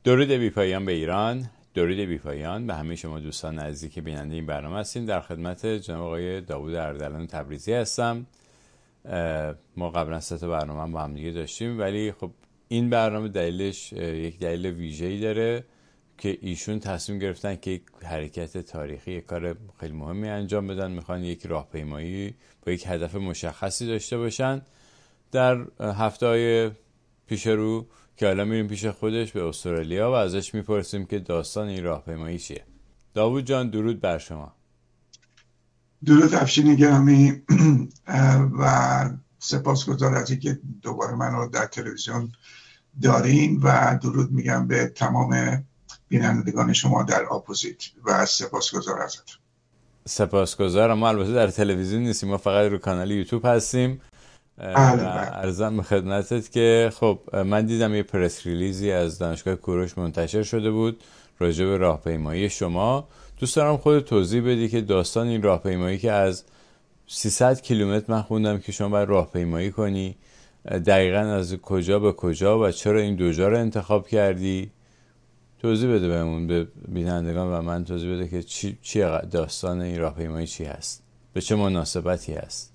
درود بی پایان به ایران، درود بی پایان به همه شما دوستان عزیزی که بیننده این برنامه هستین. در خدمت جناب آقای داوود اردلان تبریزی هستم. ما قبلا 3 تا برنامه با هم دیگه داشتیم، ولی خب این برنامه دلیلش یک دلیل ویژه‌ای داره که ایشون تصمیم گرفتن که یک حرکت تاریخی، یک کار خیلی مهمی انجام بدن. میخوان یک راهپیمایی با یک هدف مشخصی داشته باشن در هفته‌های پیش رو، که حالا میریم پیش خودش به استرالیا و ازش میپرسیم که داستان این راهپیمایی چیه. داوود جان، درود بر شما. درود افشین گرامی و سپاسگزار از اینکه دوباره من رو در تلویزیون دارین و درود میگم به تمام بینندگان شما در اپوزیت و سپاسگزار ازتون. سپاسگزارم. ما البته در تلویزیون نیستیم، ما فقط رو کانال یوتیوب هستیم و عرضم به خدمتت که خب من دیدم یه پرس ریلیزی از دانشگاه کوروش منتشر شده بود راجع به راهپیمایی شما. دوست دارم خودت توضیح بدی که داستان این راهپیمایی که از 300 کیلومتر من خوندم که شما باید راهپیمایی کنی، دقیقاً از کجا به کجا و چرا این دو جا رو انتخاب کردی، توضیح بده بهمون، به بینندگان و من توضیح بده که چی داستان این راهپیمایی چی هست، به چه مناسبتی هست.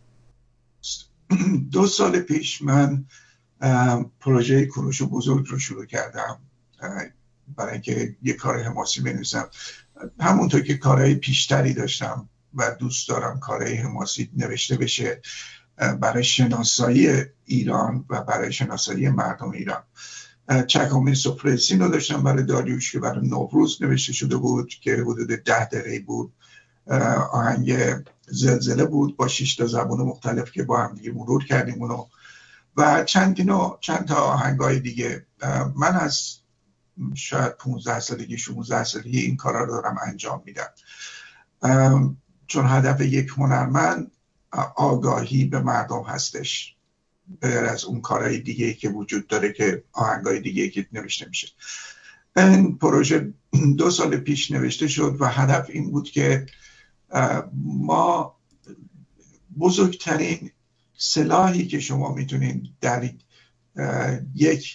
2 سال پیش من پروژه کوروش بزرگ رو شروع کردم برای اینکه یه کار حماسی بنویسم. همونطور که کارهای پیشتری داشتم و دوست دارم کارهای حماسی نوشته بشه برای شناسایی ایران و برای شناسایی مردم ایران. چکامه سفرسین رو داشتم برای داریوش که برای نوروز نوشته شده بود که حدود 10 دقیقه بود. آهنگ زلزله بود با 6 تا زبان مختلف که با هم دیگه مرور کردیم اونو و چند تا آهنگای دیگه. من از شاید 15 سالگی 16 سالگی این کارا رو دارم انجام میدم، چون هدف یک هنرمند آگاهی به مردم هستش، غیر از اون کارهای دیگه که وجود داره که آهنگای دیگه که نوشته میشه. این پروژه 2 سال پیش نوشته شد و هدف این بود که ما بزرگترین سلاحی که شما میتونین در یک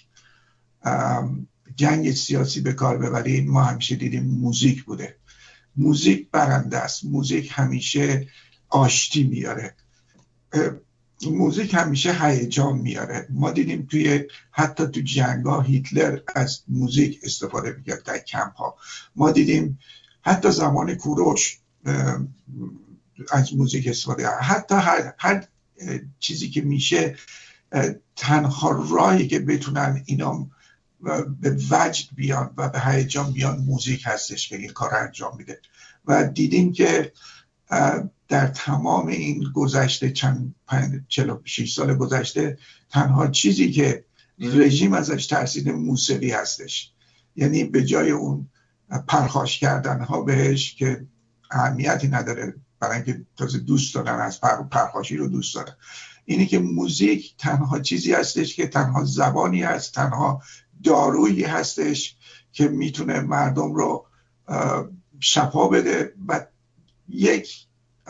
جنگ سیاسی به کار ببرین، ما همیشه دیدیم موزیک بوده. موزیک برنده است، موزیک همیشه آشتی میاره، موزیک همیشه هیجان میاره. ما دیدیم حتی تو جنگ‌ها هیتلر از موزیک استفاده میکرد در کمپ ها. ما دیدیم حتی زمان کوروش از موزیک استفاده، حتی هر چیزی که میشه. تنها راهی که بتونن اینا به وجد بیان و به هیجان بیان موزیک هستش که این کار انجام میده. و دیدیم که در تمام این گذشته 46 سال گذشته تنها چیزی که رژیم ازش ترسیده موسیقی هستش. یعنی به جای اون پرخاش کردن ها بهش که اهمیتی نداره، برای اینکه تازه دوست دارن، از پرخاشی رو دوست دارن، اینی که موزیک تنها چیزی هستش که تنها زبانی هست، تنها دارویی هستش که میتونه مردم رو شفا بده و یک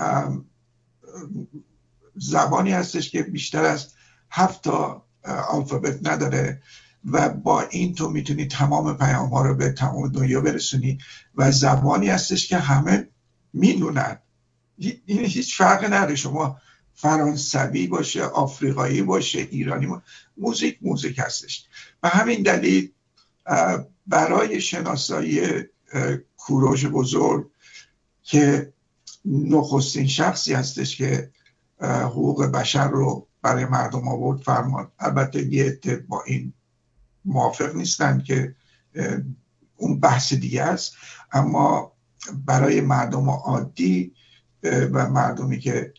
زبانی هستش که بیشتر از 7 تا الفابت نداره و با این تو میتونی تمام پیام ها رو به تمام دنیا برسونی و زبانی هستش که همه میدونن. این هیچ فرق نداره شما فرانسوی باشه، آفریقایی باشه، ایرانی موزیک هستش. و همین دلیل برای شناسایی کوروش بزرگ که نخستین شخصی هستش که حقوق بشر رو برای مردم آورد فرمان، البته یه با این موافق نیستن که اون بحث دیگه است، اما برای مردم عادی و مردمی که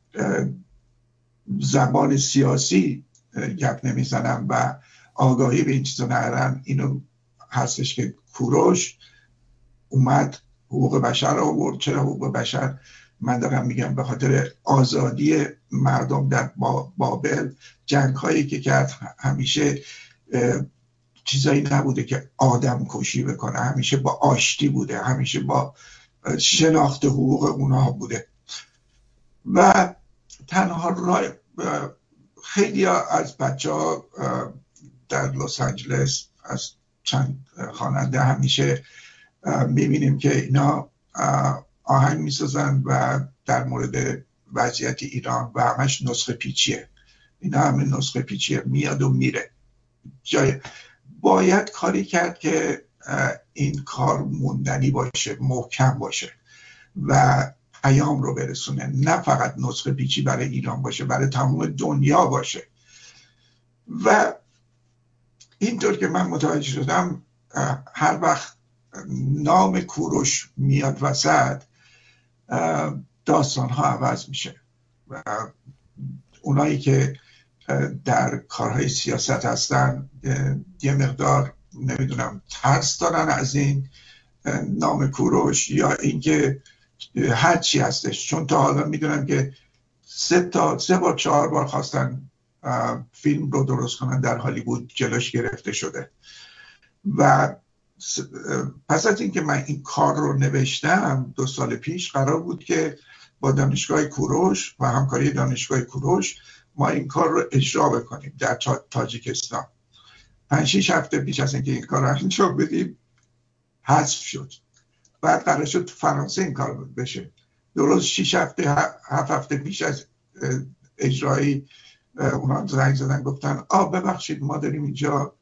زبان سیاسی گپ نمیزنن و آگاهی به این چیزا ندارن، اینو هستش که کوروش اومد حقوق بشر رو آورد. چرا حقوق بشر؟ من دارم میگم به خاطر آزادی مردم در بابل. جنگ هایی که کرد همیشه چیزایی نبوده که آدم کشی بکنه، همیشه با آشتی بوده، همیشه با شناخت حقوق اونها بوده. و تنها راه خیلی از بچه ها در لس آنجلس از چند خواننده همیشه میبینیم که اینا آهنگ میسازن و در مورد وضعیت ایران و همش نسخه پیچیه. اینا همه نسخه پیچیه، میاد و میره. باید کاری کرد که این کار موندنی باشه، محکم باشه و پیام رو برسونه، نه فقط نسخه پیچی برای ایران باشه، برای تمام دنیا باشه. و اینطور که من متوجه شدم هر وقت نام کوروش میاد وسط داستان ها عوض میشه و اونایی که در کارهای سیاست هستن یه مقدار نمیدونم ترس دارن از این نام کوروش یا اینکه هر چی هستش، چون تا حالا میدونم که 3 بار 4 بار خواستن فیلم رو درست کنن در هالیوود، جلوش گرفته شده. و پس از اینکه من این کار رو نوشتم 2 سال پیش، قرار بود که با دانشگاه کوروش و همکاری دانشگاه کوروش ما این کار رو اجرا بکنیم در تاجیکستان. 5-6 هفته پیش از اینکه این کار رو انجام بدیم حذف شد. بعد قرار شد تو فرانسه این کار بشه. درست 6 هفته 7 هفته پیش از اجرایی اونا زنگ زدن گفتن ببخشید ما داریم اینجا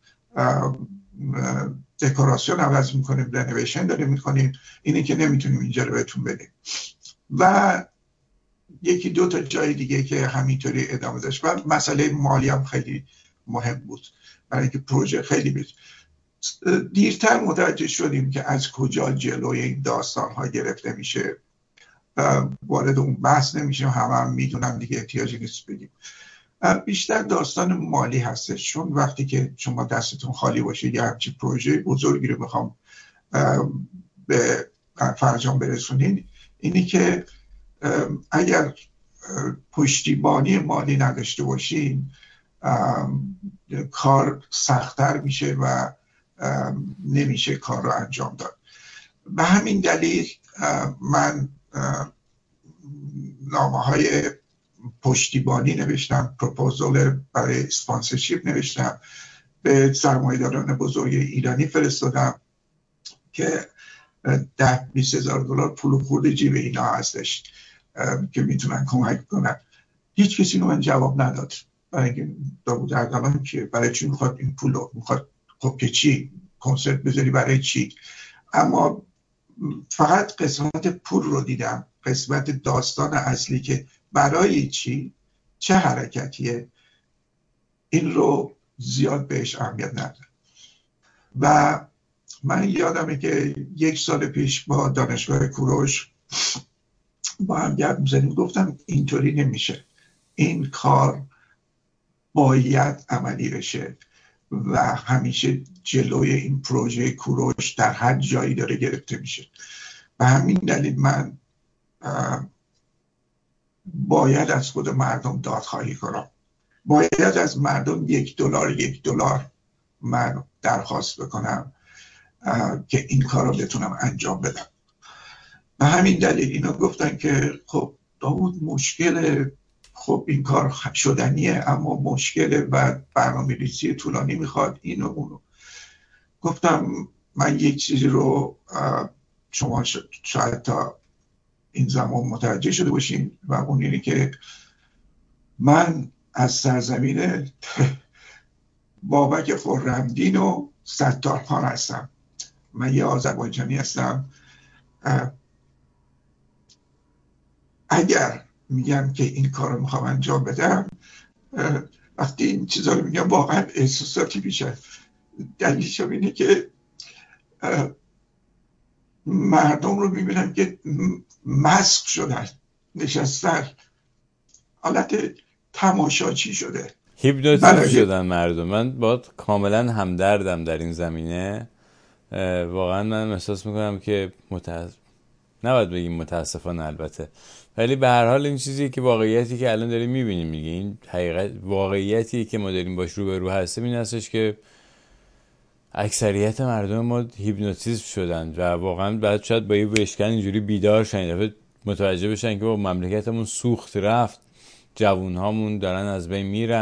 دکوراسیون عوض میکنیم، رنویشن داریم میکنیم، اینه که نمیتونیم اینجا رو بهتون بدیم. و 1-2 تا جای دیگه که همینطوری ادامه داشت. و مسئله مالی هم خیلی مهم بود برای اینکه پروژه خیلی بود. دیرتر متوجه شدیم که از کجا جلوی این داستان ها گرفته میشه. وارد اون بحث نمیشیم، هم میدونم دیگه احتیاجی نیست بگیم. بیشتر داستان مالی هستش، چون وقتی که شما دستتون خالی باشه یه همچین پروژه بزرگی رو بخوام به فرجام برسونین، اینی که اگر پشتیبانی مالی نداشته باشین کار سخت‌تر میشه و نمیشه کار رو انجام داد. به همین دلیل من نامه‌های پشتیبانی نوشتم، پروپوزال برای اسپانسرشیپ نوشتم، به سرمایه‌داران بزرگ ایرانی فرستادم که 10-20 هزار دلار پول خورد جیب اینا هستش که میتونن کمک کنن. هیچ کسی رو من جواب نداد. برای اینکه داوود اردلان که برای چی میخواد این پول رو میخواد، خب که چی کنسرت بذاری برای چی؟ اما فقط قسمت پول رو دیدم، قسمت داستان اصلی که برای چی، چه حرکتیه، این رو زیاد بهش اهمیت ندارم. و من یادمه که 1 سال پیش با دانشگاه کوروش با هم گپ می‌زدیم، گفتم اینطوری نمیشه، این کار باید عملی بشه و همیشه جلوی این پروژه کوروش در هر جایی داره گرفته میشه. به همین دلیل من باید از خود مردم دادخواهی کنم، باید از مردم $1 من درخواست بکنم که این کار رو بتونم انجام بدم. به همین دلیل اینا گفتن که خب داوود مشکل، خب این کار شدنیه اما مشکل و برنامه‌ریزی طولانی میخواد اینو اونو. گفتم من یک چیزی رو شما شاید تا این زمان متوجه شده باشین و اون اینه که من از سرزمین بابک خرمدین و ستارخان هستم. من یه آذربایجانی هستم. اگر میگم که این کار رو میخوام انجام بدم، وقتی این چیزا رو میگم واقعا احساساتی میشه. دلیلش اینه که مردم رو میبینم که مسخ شدن، نشستن، حالت تماشاچی شده، هیپنوتیزم شدن مردم. من باید کاملا همدردم در این زمینه. واقعا من احساس میکنم که نباید بگیم متاسفانه البته، ولی به هر حال این چیزی که واقعیتی که الان داریم میبینیم دیگه، این حقیقت واقعیتی که ما داریم باش روبرو هستیم این هستش که اکثریت مردم ما هیپنوتیزم شدن و واقعا بعد شاید با یه بشکن اینجوری بیدار شن، متوجه بشن که با مملکتمون سوخت رفت، جوون هامون دارن از بین میرن،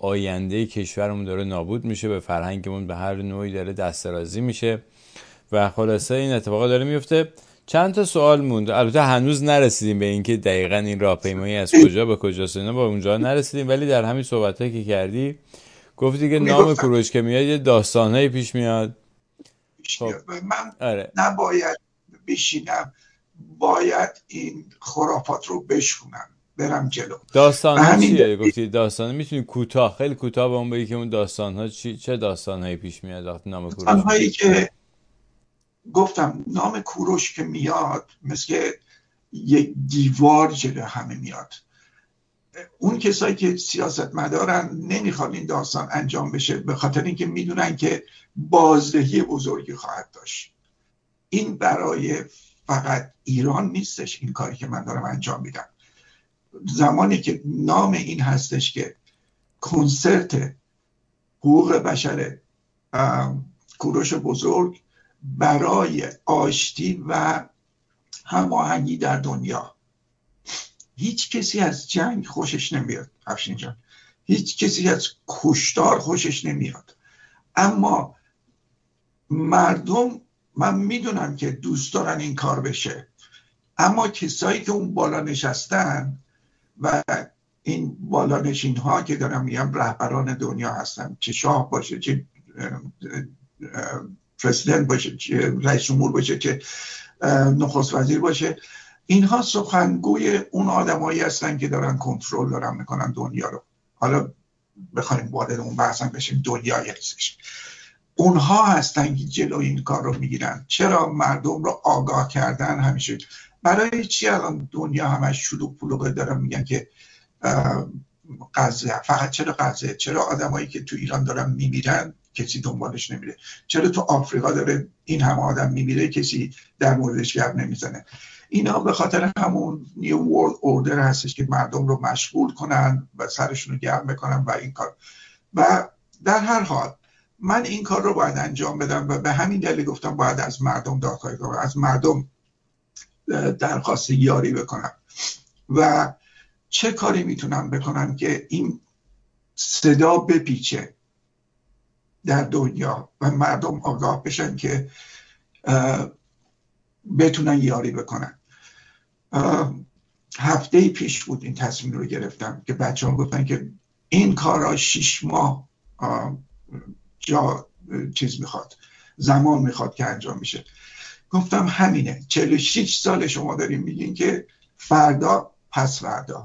آینده کشورمون داره نابود میشه، به فرهنگمون به هر نوعی داره دسترازی میشه و خلاصه این اتفاقا داره میفته. چند تا سوال موند، البته هنوز نرسیدیم به اینکه دقیقاً این راهپیمایی از کجا به کجاست، اینا با اونجا نرسیدیم، ولی در همین صحبتایی که کردی گفتی که نام کوروش که میاد یه داستانایی پیش میاد. خب من نباید بشینم، باید این خرافات رو بشکنم برم جلو. داستان‌ها چیه؟ گفتی داستان، میتونی کوتاه، خیلی کوتاه به اون بگی که اون داستان‌ها چه داستان‌هایی پیش میاد وقتی نام کوروش میاد؟ داستان‌هایی که گفتم نام کوروش که میاد مثل یک دیوار جلو همه میاد. اون کسایی که سیاستمدارن نمیخوان این داستان انجام بشه، به خاطر اینکه میدونن که بازدهی بزرگی خواهد داشت. این برای فقط ایران نیستش این کاری که من دارم انجام میدم. زمانی که نام این هستش که کنسرت حقوق بشر کوروش بزرگ برای آشتی و هماهنگی در دنیا. هیچ کسی از جنگ خوشش نمیاد افشین جان، هیچ کسی از کشتار خوشش نمیاد، اما مردم من میدونم که دوست دارن این کار بشه، اما کسایی که اون بالا نشستن و این بالا نشین ها که دارم میگم رهبران دنیا هستن، چه شاه باشه، چه پرزیدنت باشه، چه رئیس جمهور باشه، چه نخست وزیر باشه، اینها سخنگوی اون آدمایی هستن که دارن کنترل دارن میکنن دنیا رو. حالا بخوایم وارد اون بحثم بشیم، دنیای هستش، اونها هستن که جلو این کار رو میگیرن. چرا مردم رو آگاه کردن همیشه؟ برای چی الان دنیا همش شلوغ پلوغه دارن میگن که غزه، فقط چرا غزه؟ چرا آدمایی که تو ایران دارن میمیرن کسی دنبالش نمیره؟ چرا تو آفریقا داره این همه آدم میمیره کسی در موردش حرف نمیزنه؟ اینا به خاطر همون نیو ورلد اوردر هستش که مردم رو مشغول کنن و سرشون رو گرم بکنن و این کار. و در هر حال من این کار رو باید انجام بدم و به همین دلیل گفتم باید از مردم دادخواهی کنم، از مردم درخواست یاری بکنم. و چه کاری میتونم بکنم که این صدا بپیچه در دنیا و مردم آگاه بشن که بتونن یاری بکنن. هفته پیش بود این تصمیم رو گرفتم که بچه هم گفتن که این کارا 6 ماه چیز میخواد، زمان میخواد که انجام میشه. گفتم همینه، 46 سال شما داریم میگین که فردا پس فردا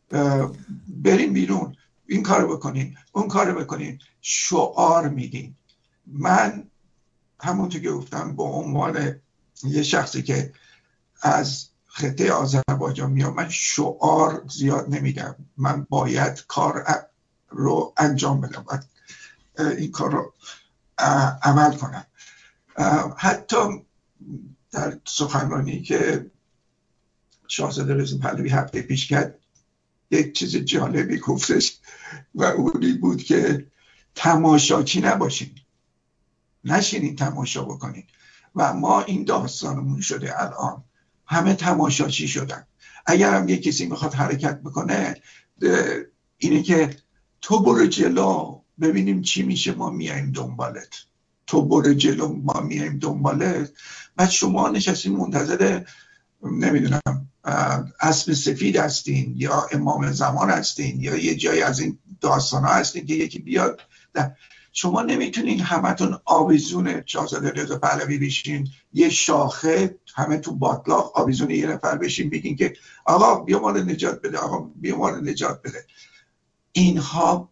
بریم بیرون، این کارو بکنین، اون کارو بکنین، شعار میدین. من همونطور که گفتم به عنوان یه شخصی که از خطه آذربایجان میام، من شعار زیاد نمیدم، من باید کار رو انجام بدم، این کار رو عمل کنم. حتی در سخنرانی که شاهزاده رضا پهلوی هفته پیش کرد یک چیز جالبی گفتش و اونی بود که تماشاچی نباشین، نشینین تماشا بکنین. و ما این داستانمون شده الان، همه تماشاچی شدن. اگر هم یک کسی میخواد حرکت بکنه اینه که تو برو جلو ببینیم چی میشه، ما میایم دنبالت، تو برو جلو ما میایم دنبالت. بعد شما نشستین منتظر نمیدونم اسب سفید هستین یا امام زمان هستین یا یه جای از این داستان ها هستین که یکی بیاد. شما نمیتونین همتون آویزون شاهزاده رضا پهلوی بشین، یه شاخه همه تو باطلاق آویزون یه نفر بشین بگین که آقا بیا ما رو نجات بده، آقا بیا ما رو نجات بده. اینها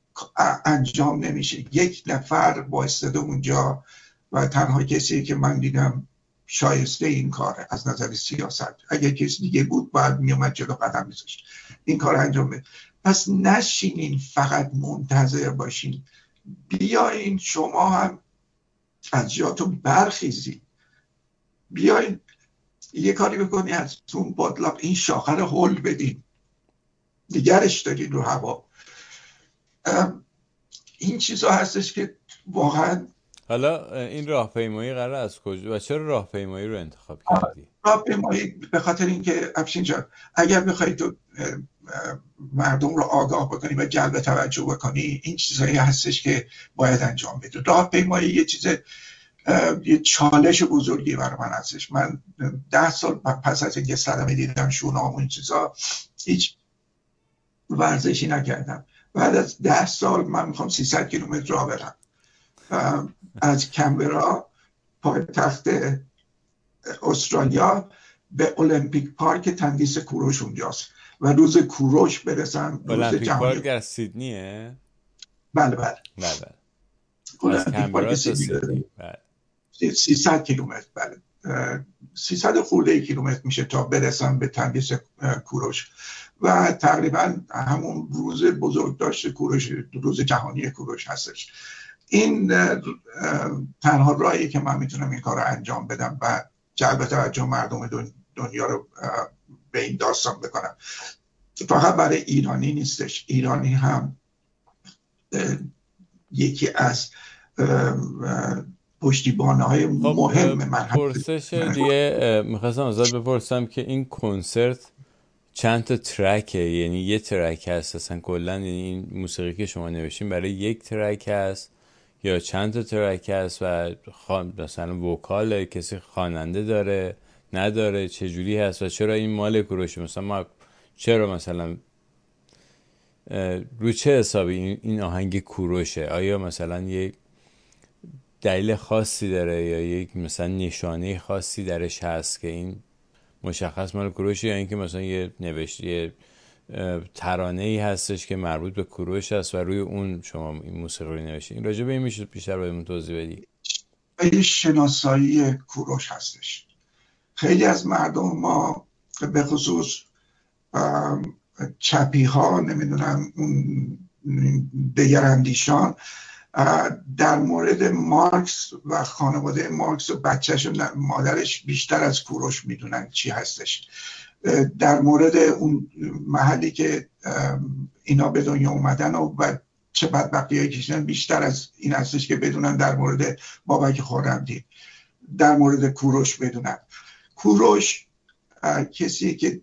انجام نمیشه. یک نفر بایستده اونجا و تنها کسی که من دیدم شایسته این کاره از نظر سیاست، اگه کسی دیگه بود باید میومد جلو قدم میذاشت این کار انجام بده. پس نشینین فقط منتظر باشین، بیاین شما هم از جاتون برخیزین، بیاین یه کاری بکنین، از اون باطلاق این شاخه رو هل بدین، دیگرش دارین رو هوا. این چیزا هستش که واقعا حالا این راهپیمایی قرار از کجا و چرا راهپیمایی رو انتخاب کردی؟ راهپیمایی به خاطر اینکه افشین جان اگر بخوای تو مردم رو آگاه بکنی و جلب توجه بکنی، این چیزایی هستش که باید انجام بده. راهپیمایی یه چالش بزرگی برای من هستش. من 10 سال پس از اینکه صدمه دیدم شونام و این چیزا هیچ ورزشی نکردم. بعد از 10 سال من میخوام 300 کیلومتر راه برم از کمبرا پایتخت استرالیا به المپیک پارک تندیس کوروش اونجاست و روز کوروش برسم. المپیک پارک در سیدنیه؟ بله بله بله. از المپیک کمبرا پارک تا سیدنی. بله. 300 کیلومتر. بله 300 خورده کیلومتر میشه تا برسم به تندیس کوروش و تقریبا همون روز بزرگ داشت کوروش، روز جهانی کوروش هستش. این تنها راهی که من میتونم این کار رو انجام بدم و جلب توجه مردم دنیا رو به این داستان بکنم. فقط برای ایرانی نیستش، ایرانی هم یکی از پشتیبان‌های مهم من. پرسش دیگه میخواستم ازت بپرسم که این کنسرت چند تا ترکه؟ یعنی یه ترک هست اصلا کلا؟ یعنی این موسیقی که شما نوشتین برای یک ترک هست یا چند تا ترک هست و مثلا وکال کسی خواننده داره نداره؟ چجوری هست و چرا این مال کوروش؟ مثلا ما چرا مثلا رو چه حسابی این آهنگ کوروشه؟ آیا مثلا یک دلیل خاصی داره یا یک مثلا نشانه خاصی درش هست که این مشخص مال کوروشه، یا اینکه مثلا یه نوشته ترانه‌ای هستش که مربوط به کوروش است و روی اون شما این موسیقی رو نوشتین؟ این راجع به این میشه بیشتر بهمون توضیح بدی؟ این شناسایی کوروش هستش. خیلی از مردم ما به خصوص چپی ها، نمیدونم اون دگراندیشان، در مورد مارکس و خانواده مارکس و بچهش و مادرش بیشتر از کوروش میدونن چی هستش. در مورد اون محلی که اینا به دنیا اومدن و چه بدبختی هایی کشیدن بیشتر از این هستش که بدونن در مورد بابک خرمدین، در مورد کوروش بدونن. کوروش کسی که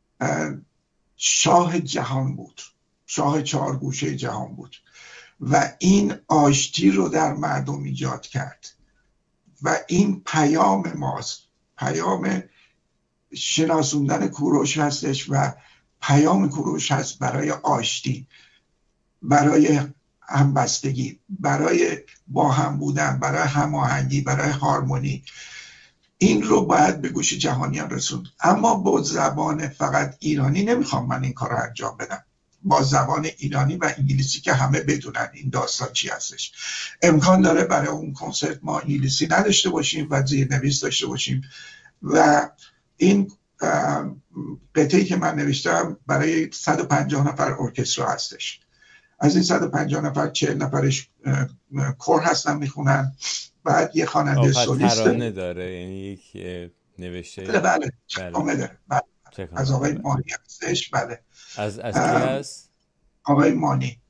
شاه جهان بود، شاه 4 گوشه جهان بود و این آشتی رو در مردم ایجاد کرد و این پیام ماست، پیام شناسوندن کوروش هستش و پیام کوروش هست برای آشتی، برای همبستگی، برای با هم بودن، برای هماهنگی، برای هارمونی. این رو باید به گوش جهانیان رسوند. اما با زبان فقط ایرانی نمیخوام من این کار رو انجام بدم. با زبان ایرانی و انگلیسی که همه بدونن این داستان چی هستش. امکان داره برای اون کنسرت ما انگلیسی نداشته باشیم و زیرنویس داشته باشیم و این قطعی که من نوشتم برای 150 نفر ارکسترا هستش. از این 150 نفر 40 نفرش کور هستن میخونن، بعد یه خواننده سولیست ترانه داره، یعنی یک نوشته. بله داره. بله. از آقای مانی هستش. بله. از کی هست؟ آقای مانی.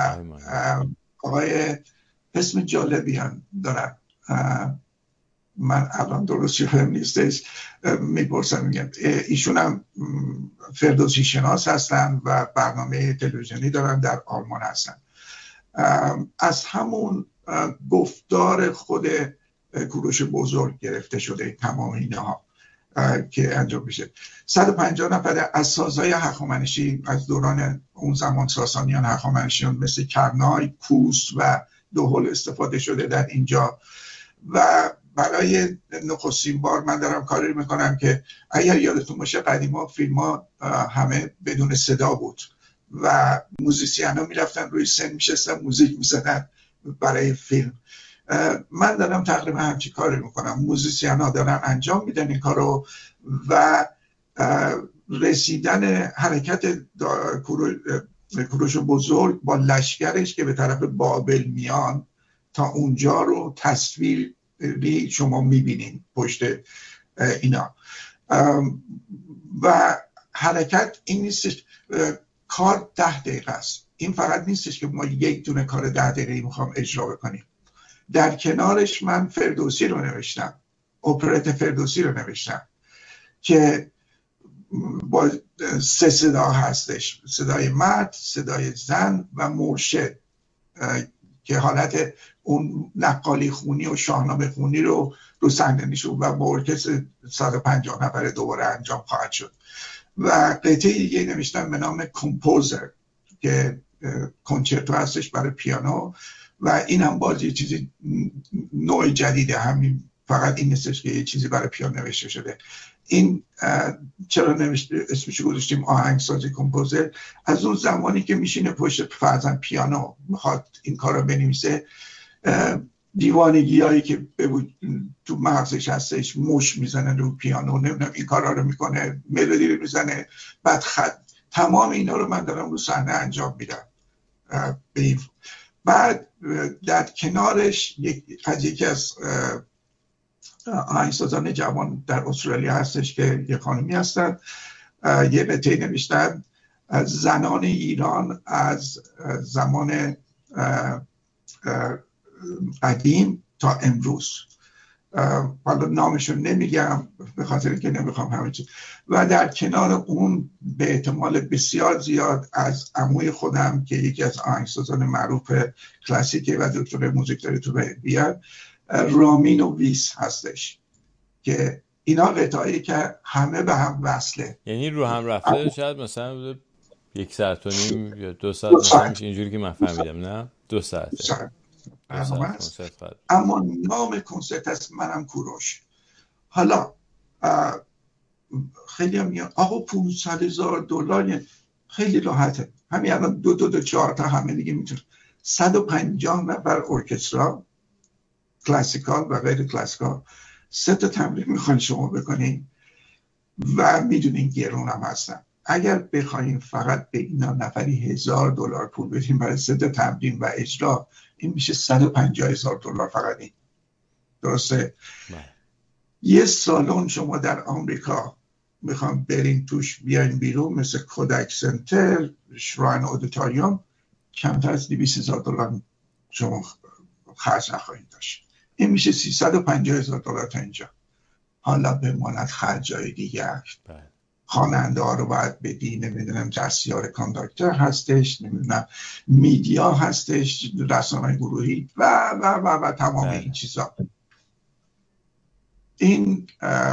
آقای اسم جالبی هم دارن، من الان درست یادم نیستش، میپرسم میگم. ایشون هم فردوسی شناس هستن و برنامه تلویزیونی دارن، در آلمان هستن. از همون گفتار خود کوروش بزرگ گرفته شده تمام اینها که انجام میشه. 150 نفر از سازهای هخامنشی از دوران اون زمان ساسانیان هخامنشیان مثل کرنای، کوس و دهل استفاده شده در اینجا و برای نخستین بار من دارم کاری میکنم که اگر یادتون باشه قدیما فیلم ها همه بدون صدا بود و موزیسین ها میرفتن روی سن میشستن موزیک میزدن برای فیلم. من دارم تقریبا همچی کاری میکنم. موزیسین ها دارن انجام میدن این کارو و رسیدن حرکت کوروش بزرگ با لشکرش که به طرف بابل میان تا اونجا رو تصویر شما میبینین پشت اینا و حرکت این نیستش. کار 10 دقیقه است. این فقط نیستش که ما یک دونه کار 10 دقیقه میخوام اجرا بکنیم. در کنارش من فردوسی رو نوشتم، اپرت فردوسی رو نوشتم که با 3 صدا هستش، صدای مرد، صدای زن و مرشد، که حالت اون نقالی خونی و شاهنامه خونی رو صحنه نشون و با ارکستر 150 نفره دوباره انجام خواهد شد. و قطعه دیگه نوشتم به نام کمپوزر که کنچرتو هستش برای پیانو و این هم باز یه چیزی نوع جدیده، همین فقط این نیستش که یه چیزی برای پیانو نوشته شده. این چرا اسمش گذاشتیم آهنگسازی کمپوزر؟ از اون زمانی که میشینه پشت فرضاً پیانو میخواد این کار رو بنویسه، دیوانگی هایی که تو مغزش هستش، مش میزنه رو پیانو، نمیدونم این کارا رو میکنه، ملودی رو میزنه، بعد تمام اینا رو من دارم رو صحنه انجام میدم. بعد در کنارش یکی از آهنگسازان جوان در استرالیا هستش که یه خانمی هستن، یه قطعه نوشتن زنان ایران از زمان قدیم تا امروز. حالا نامشون نمیگم به خاطر که نمیخوام همه چیز. و در کنار اون به احتمال بسیار زیاد از عموی خودم که یکی از آهنگسازان معروف کلاسیکه و دکتر موزیک داره تو بیاد، رامین و ویس هستش که اینا قطعه‌ای که همه به هم وصله، یعنی رو هم رفته. شاید مثلا 1 ساعت و نیم یا 2 ساعت مثلا میشه اینجوری که من فهمیدم. نه 2 ساعته. اما نام کنسرت هست منم کوروش. حالا خیلی هم میگن آقا $500,000 خیلی راحته، همین الان 4 تا همه دیگه میتونه. 150 نفر ارکسترا کلاسیکال و غیر کلاسیکال، 3 تا تمرین میخواین شما بکنین و میدونین گرون هم هستن. اگر بخواین فقط به اینا نفری $1,000 پول بدین برای 3 تا تمرین و اجرا، این میشه $150,000 فقط. این درسته؟ یه سالن شما در آمریکا میخوام برین توش بیاین بیرون، مثل کودک سنتر، شراین اودیتوریوم، کمتر از $200,000 شما خرج نخواهید داشت. این میشه $350,000 تا اینجا. حالا بماند خرجای دیگر، خواننده ها رو باید بدی، نمیدونم دستیار کانداکتر هستش، نمیدونم میدیا هستش، رسانه‌های گروهی و تمام این چیزا. این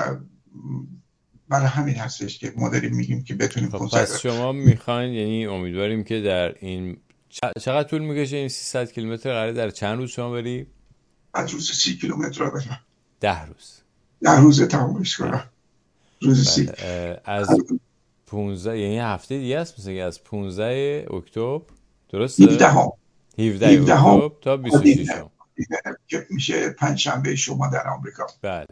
برای همین هستش که ما داریم میگیم که بتونیم پس شما میخواین، یعنی امیدواریم که در این چقدر طول میکشه این 300 کیلومتر قراره در چند روز شما بری؟ از روز 30 کیلومتر رو برم. 10 روز. 10 روز تمامش کنم. روز 30. از 15 یعنی هفته دیگه است، مثلا از 15 اکتبر درسته؟ 17 اکتبر تا 26 که میشه پنجشنبه شما در آمریکا. بله.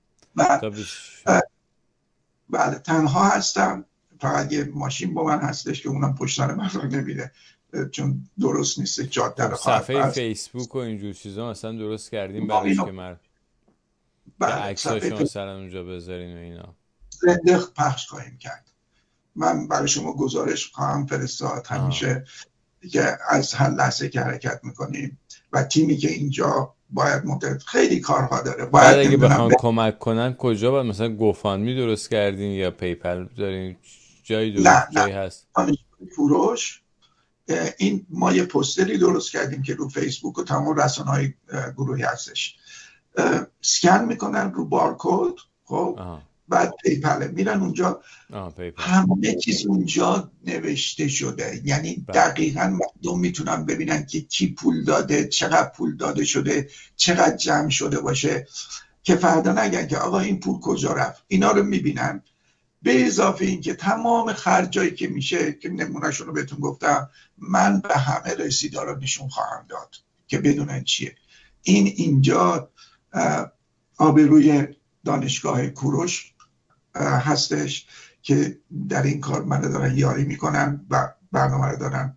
بله تنها هستم، فقط یه ماشین با من هستش که اونم پشتن من رو نمیده چون درست نیست جاده رو. صفحه فیسبوک و اینجور چیزا مثلا درست کردیم برایش که عکساشو مثلا اونجا بذارین و اینا زنده پخش خواهیم کرد. من برای شما گزارش خواهم فرستاد همیشه که از هر لحظه که حرکت میکنیم و تیمی که اینجا باید خیلی کارها داره. باید اگه بخوان کمک کنن کجا باید مثلا گوفاندمی درست کردین یا پیپل دارین؟ جایی درست جایی هست؟ کوروش این ما یه پوستری درست کردیم که رو فیسبوک و تمام رسانه‌های گروهی هستش، سکن میکنن رو بارکد، خب بعد پیپل میرن اونجا، همه چیز اونجا نوشته شده، یعنی دقیقاً مردم میتونن ببینن که کی پول داده، چقدر پول داده شده، چقدر جمع شده باشه، که فردا نگن که آقا این پول کجا رفت. اینا رو میبینن، به اضافه این که تمام خرجایی که میشه که نمونهشون رو بهتون گفتم، من به همه رسیدا رو نشون خواهم داد که بدونن چیه. اینجا آبروی دانشگاه کوروش هستش که در این کار من دارن یاری میکنن و برنامه رو دارن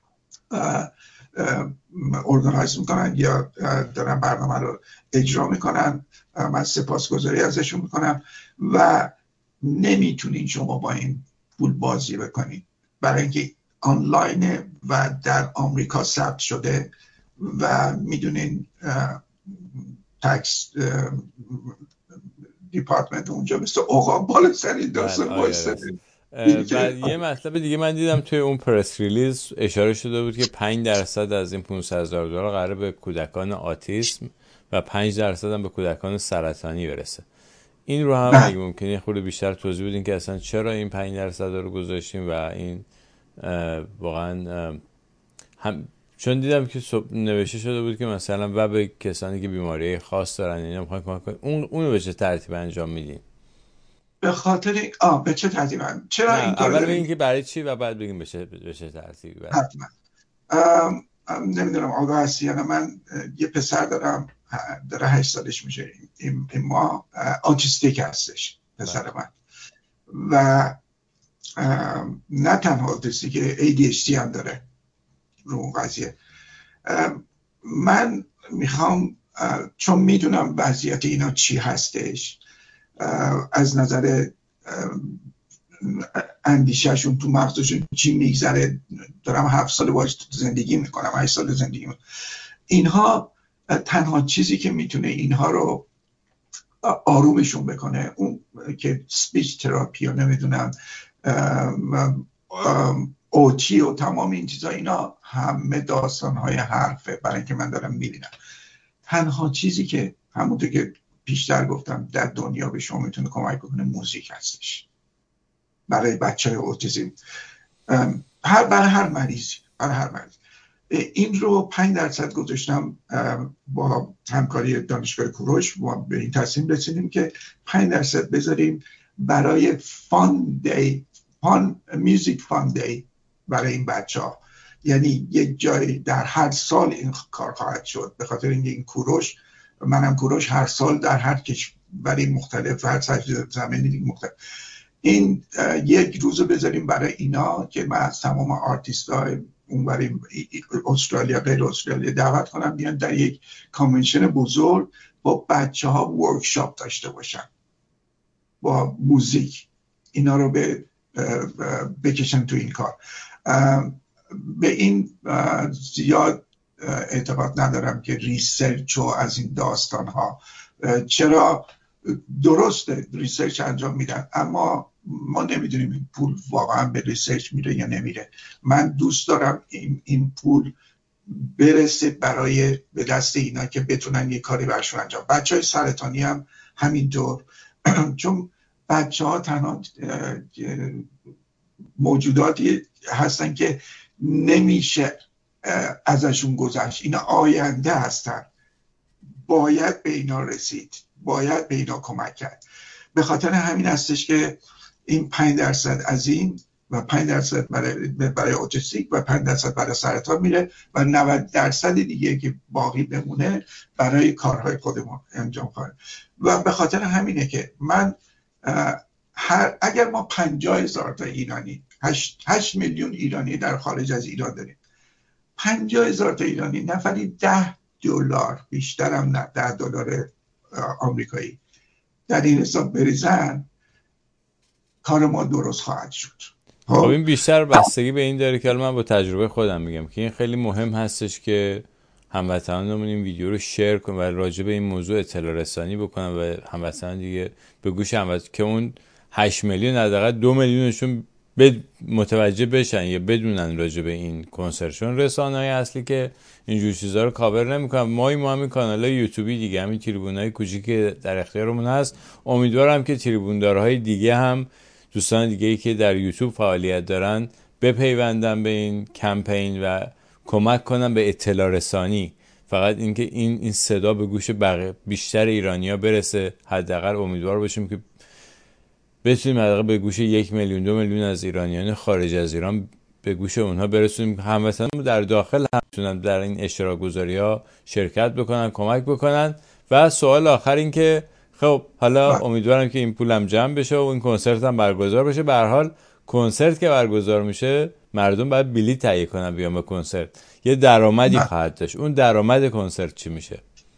ارگانایز میکنن یا دارن برنامه رو اجرا میکنن. من سپاسگزاری ازشون میکنم و نمیتونین شما با این پول بازی بکنین برای اینکه آنلاینه و در آمریکا ثبت شده و میدونین تکس دیپارتمنت اونجا مثل عقاب بالا سر این داستان وایستاده. و یه مطلب دیگه من دیدم توی اون پرس ریلیز اشاره شده بود که 5% از این $500,000 قراره به کودکان آتیسم و 5% هم به کودکان سرطانی برسه. این رو هم اگه ممکنه خود بیشتر توضیح بدین که اصلا چرا این 5% رو گذاشتیم و این واقعا هم چون دیدم که نوشته شده بود که مثلا و به کسانی که بیماری خاص دارن اینا میخوان کمک کنن، اونو به چه ترتیب انجام میدین؟ به خاطر به چه ترتیب؟ چرا این کارو اول بگین که برای چی و بعد بگین به چه ترتیبی. حتما. نمیدونم آگاه هستی یا نه، من یه پسر دارم داره 8 سالش میشه این ماه، آتیستیک هستش پسر من و نه تنها آتیستیک، ADHD هم داره رو اون قضیه. من میخوام چون میدونم وضعیت اینا چی هستش، از نظر اندیشهشون تو مغزشون چی میگذره، دارم 7 سال باهاش زندگی میکنم، 8 سال زندگی میکنم. اینها تنها چیزی که میتونه اینها رو آرومشون بکنه اون که سپیچ تراپی و نمیدونم اوتی و تمام این چیزا، اینا همه داستانهای حرفه برای اینکه من دارم میبینم. تنها چیزی که همونطور که پیشتر گفتم در دنیا به شما میتونه کمک بکنه موزیک هستش برای بچهای اوتیسم، برای هر مریضی. این رو 5% گذاشتم با همکاری دانشگاه کوروش. ما به این تصمیم رسیدیم که 5% بذاریم برای میوزیک فان دی برای این بچه‌ها. یعنی یک جای در هر سال این کار خواهد شد، به خاطر اینکه این کوروش، منم کوروش، هر سال در هر کشوری مختلف، هر زمینی مختلف، این یک روزو بذاریم برای اینا که من از تمام آرتیست‌های اون برای استرالیا غیر استرالیا دعوت کنم بیان در یک کانونشن بزرگ با بچه‌ها ورکشاپ داشته باشن با موزیک، اینا رو بکشن تو این کار. به این زیاد اعتقاد ندارم که ریسرچ و از این داستان ها، چرا درسته ریسرچ انجام میدن اما ما نمیدونیم این پول واقعا به ریسرچ میره یا نمیره. من دوست دارم این پول برسه به دست اینا که بتونن یه کاری برشون انجام. بچه های سرطانی هم همینطور چون بچه ها تنها موجوداتی هستن که نمیشه ازشون گذشت، اینا آینده هستن، باید به اینا رسید، باید به اینا کمک کرد. به خاطر همین هستش که این 5% از این و 5% برای اوتیستیک و 5% برای سرطان میره و 90% دیگه که باقی بمونه برای کارهای خودمون انجام خواهیم. و به خاطر همینه که من اگر ما 50,000 تا ایرانی 8 میلیون ایرانی در خارج از ایران داریم، 50,000 تا ایرانی نفری $10 بیشترم نه $10 آمریکایی در این حساب بریزن، کار ما درست خواهد شد. خب این بیشتر بستگی به این داره که من با تجربه خودم میگم که این خیلی مهم هستش که هموطنانمون این ویدیو رو شیر کنن و راجع به این موضوع اطلاع رسانی بکنن و هموطنان دیگه به گوش هموطن که اون 8 میلیون حداقل 2 میلیونشون متوجه بشن یا بدونن راجع به این کنسرت. چون رسانه‌های اصلی که اینجور چیزا رو کاور نمی‌کنن. ما همین کانال‌های یوتیوبی دیگه، همین تریبونای کوچیکی در اختیارمون هست. امیدوارم که تریبوندارهای دیگه هم، دوستان دیگه‌ای که در یوتیوب فعالیت دارن، بپیوندن به این کمپین و کمک کنن به اطلاع رسانی. فقط اینکه این صدا به گوش بیشتر ایرانی‌ها برسه. حداقل امیدوار باشیم که بتونیم حداقل به گوش 1 میلیون 2 میلیون از ایرانیان خارج از ایران به گوش اونها برسونیم. هموطنان در داخل هم میتونن در این اشتراک گذاری‌ها شرکت بکنن، کمک بکنن. و سوال آخر این که خب حالا امیدوارم که این پولم جمع بشه و این کنسرت هم برگزار بشه. به هر حال کنسرت که برگزار میشه مردم باید بلیط تهیه کنن بیان به کنسرت، یه درآمدی خواهد داشت. اون درآمد کنسرت چی میشه؟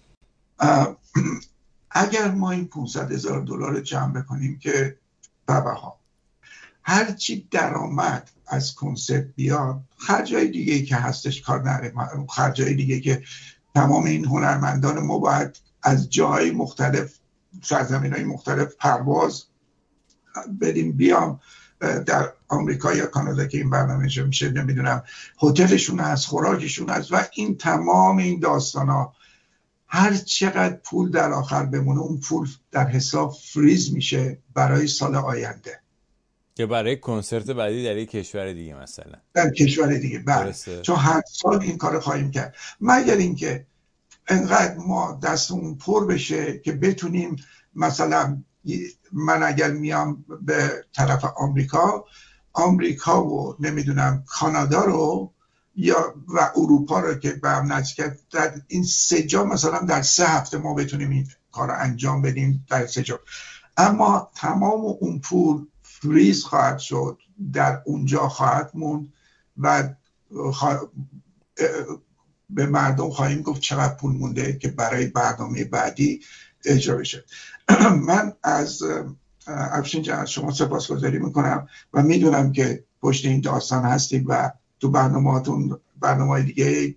اگر ما این $500,000 جمع بکنیم که باباها هرچی درآمد از کنسرت بیاد، خرجای دیگه که هستش کار نره، خرجای دیگه که تمام این هنرمندان ما باید از جاهای مختلف، سرزمین‌های مختلف پرواز بریم بیام. در آمریکا یا کانادا که این برنامه اجرا میشه، نمیدونم هتلشون هست، خوراکشون هست و این تمام این داستانا، هر چقدر پول در آخر بمونه اون پول در حساب فریز میشه برای سال آینده، که برای کنسرت بعدی در یک کشور دیگه، مثلا در کشور دیگه. بله، چون هر سال این کار خواهیم کرد، مگر اینکه انقدر ما دستمون پر بشه که بتونیم، مثلا من اگر میام به طرف آمریکا و نمیدونم کانادا رو یا و اروپا رو که به هم نزدیک، در این 3 جا مثلا در 3 هفته ما بتونیم این کار رو انجام بدیم در 3 جا. اما تمام اون پول فریز خواهد شد، در اونجا خواهد موند و به مردم خواهیم گفت چقدر پول مونده که برای برنامه بعدی اجرا بشه. من از افشین جان از شما سپاسگزاری میکنم و میدونم که پشت این داستان هستید و تو برنامه‌های دیگه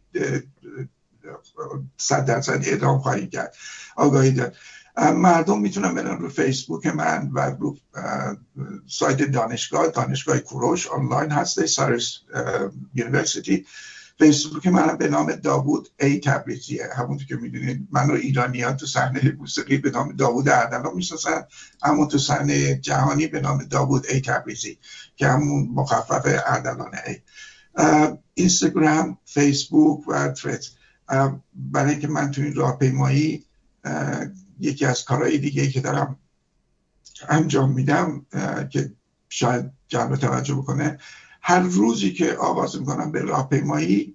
100% ادامه خواهید کرد، آگاهی داد. مردم میتونن برن رو فیسبوک من و رو سایت دانشگاه کوروش آنلاین هسته، سایرس یونیورسیتی. فیسبوک من به نام داوود ای تبریزیه. همونطور که میدونید من رو ایرانیان تو صحنه موسیقی به نام داوود اردلان میشناسن، اما تو صحنه جهانی به نام داوود ای تبریزی که همون مخفف اردلان ای. اینستاگرام، فیسبوک و تریت. برای اینکه من تو این راهپیمایی یکی از کارهای دیگه که دارم انجام میدم که شاید جلب توجه بکنه، هر روزی که آغاز میکنم به راهپیمایی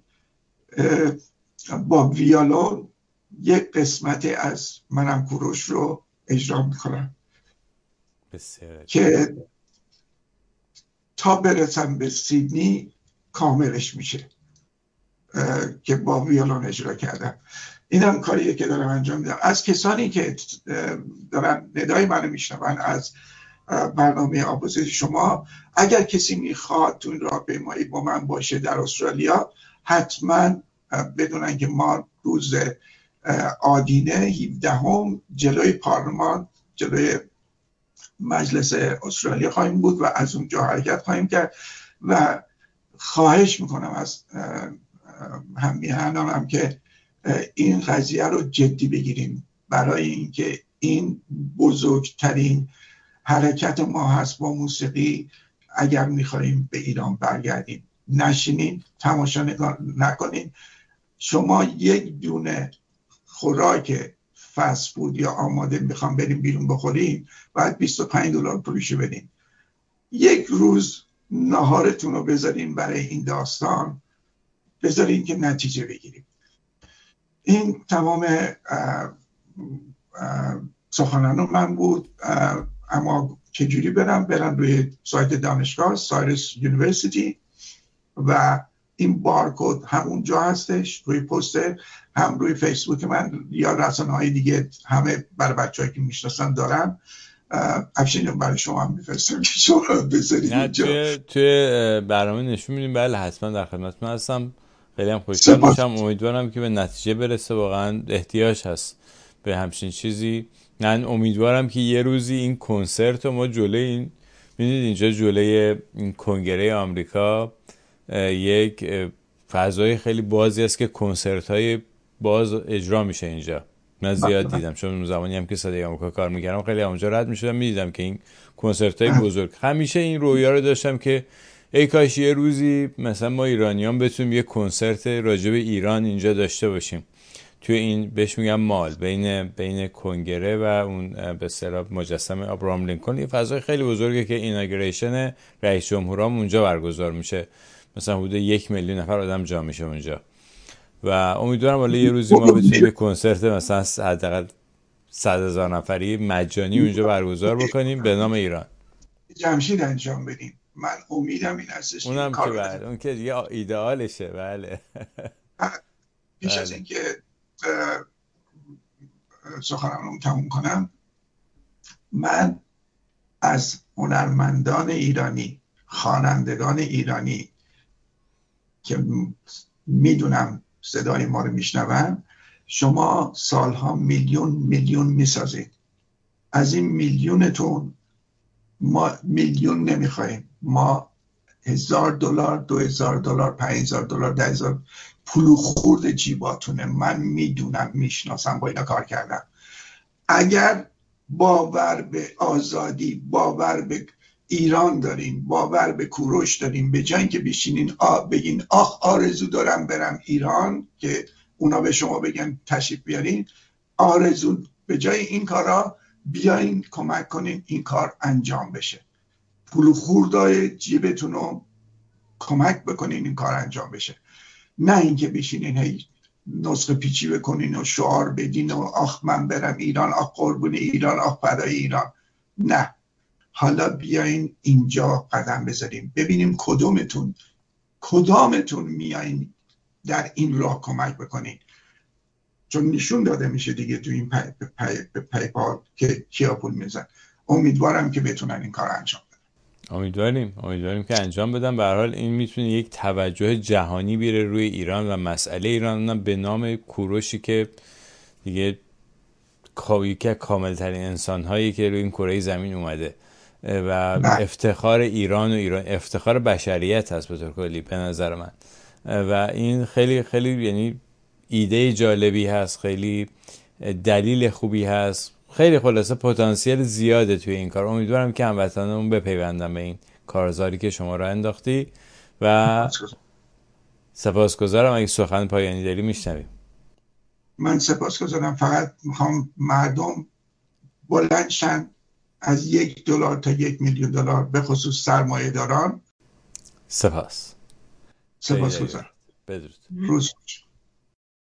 با ویولون یک قسمتی از منم کوروش رو اجرا میکنم که تا برسم به سیدنی کاملش میشه که با ویولون اجرا کردم. این هم کاریه که دارم انجام میدم. از کسانی که دارن ندای منو میشنون از برنامه آموزش شما، اگر کسی میخواد تو این راهپیمایی با من باشه در استرالیا، حتما بدونن که ما روز آدینه 17 جلوی پارلمان، جلوی مجلس استرالیا خواهیم بود و از اونجا حرکت خواهیم کرد و خواهش میکنم از هم که این قضیه رو جدی بگیریم، برای اینکه این بزرگترین حرکت ما هست با موسیقی. اگر میخوایم به ایران برگردیم، نشینین تماشا نکنین. شما یک دونه خوراک فست فود یا آماده میخوام بریم بیرون بخوریم، باید $25 پولشو بدین. یک روز نهارتون رو بذارین برای این داستان، بذارین که نتیجه بگیریم. این تمام سخنان من بود. اما چجوری برن روی سایت دانشگاه سایرس یونیورسیتی و این بارکد همونجا هستش روی پوستر، هم روی فیسبوک من یا رسانه‌های دیگه، همه برای بچه‌هایی که میشناسن دارن. افشین برای شما هم میفرستم که شما بذارید اینجا. توی برنامه نشون میدیم. بله حتما در خدمتتون هستم. خیلی هم خوشحال میشم. امیدوارم که به نتیجه برسه. واقعا احتیاج هست به همچین چیزی. من امیدوارم که یه روزی این کنسرت رو ما جلوی این، میدونید اینجا جلوی این کنگره آمریکا یک فضای خیلی بازی است که کنسرت های باز اجرا میشه اینجا. من زیاد دیدم، چون اون زمانی هم که صدای آمریکا کار میکردم خیلی اونجا رد میشدم، میدیدم که این کنسرت های بزرگ. همیشه این رویا رو داشتم که ای کاش یه روزی مثلا ما ایرانیان بتونیم یه کنسرت راجع به ایران اینجا داشته باشیم، توی این بهش میگم مال بین کنگره و اون به اصطلاح مجسمه ابراهام لینکلن. یه فضای خیلی بزرگه که ایناگوریشن رئیس جمهورام اونجا برگزار میشه، مثلا حدود 1 میلیون نفر آدم جا میشه اونجا و امیدوارم والا یه روزی ما بتونیم یه کنسرت مثلا حداقل 100,000 نفری مجانی اونجا برگزار بکنیم به نام ایران. جمشید انجام بدیم. من امیدم این هستش. اونم که بله، اون که دیگه ایدئالشه. بله. پیش از اینکه سخنرانیمو تموم کنم، من از هنرمندان ایرانی، خوانندگان ایرانی که میدونم صدای ما رو میشنون، شما سالها میلیون میسازید، از این میلیونتون ما میلیون نمیخوایم، ما $1,000 $2,000 $5,000 $10,000 پول خورد جیباتونه. من میدونم، میشناسم، با اینا کار کردم. اگر باور به آزادی، باور به ایران دارین، باور به کوروش دارین، به جای که بشینین بگین آرزو دارم برم ایران که اونا به شما بگن تشریف بیارین، آرزو به جای این کارا بیاین کمک کنین این کار انجام بشه. پول خوردای جیبتون رو کمک بکنین این کار انجام بشه، نه اینکه بشینین هی نسخه پیچی بکنین و شعار بدین و آخ من برم ایران، آخ قربون ایران، آخ فدای ایران. نه، حالا بیاین اینجا قدم بذاریم، ببینیم کدامتون میایین در این راه کمک بکنین، چون نشون داده میشه دیگه تو این پیپال که کیا پول میزن. امیدوارم که بتونن این کار انجام بدن. امیدواریم که انجام بدن. به هر حال این میتونه یک توجه جهانی بیاره روی ایران و مسئله ایران به نام کوروشی که دیگه یکی از کاملترین انسان‌هایی که روی این کره زمین اومده و افتخار ایران و افتخار بشریت هست به طور کلی به نظر من. و این خیلی خیلی یعنی ایده جالبی هست، خیلی دلیل خوبی هست، خیلی خلاصه پتانسیل زیاده توی این کار. امیدوارم که هموطنمون بپیوندن به این کارزاری که شما را انداختی و سپاسگزارم. اگه سخن پایانی داری میشنویم. من سپاسگزارم، فقط میخوام مردم بلند شن از $1 تا $1,000,000 به خصوص سرمایه داران. سپاسگزارم. بدرود. روز